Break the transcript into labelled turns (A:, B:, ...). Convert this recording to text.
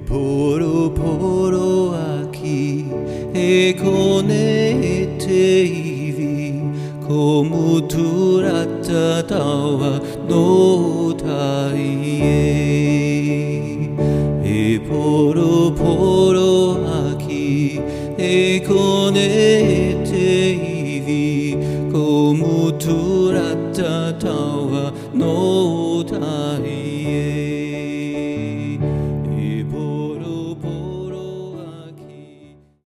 A: ポロポロ秋へこねていびこむとらたたわのたいえポロポロ秋へこねていびこむとらたたわのたい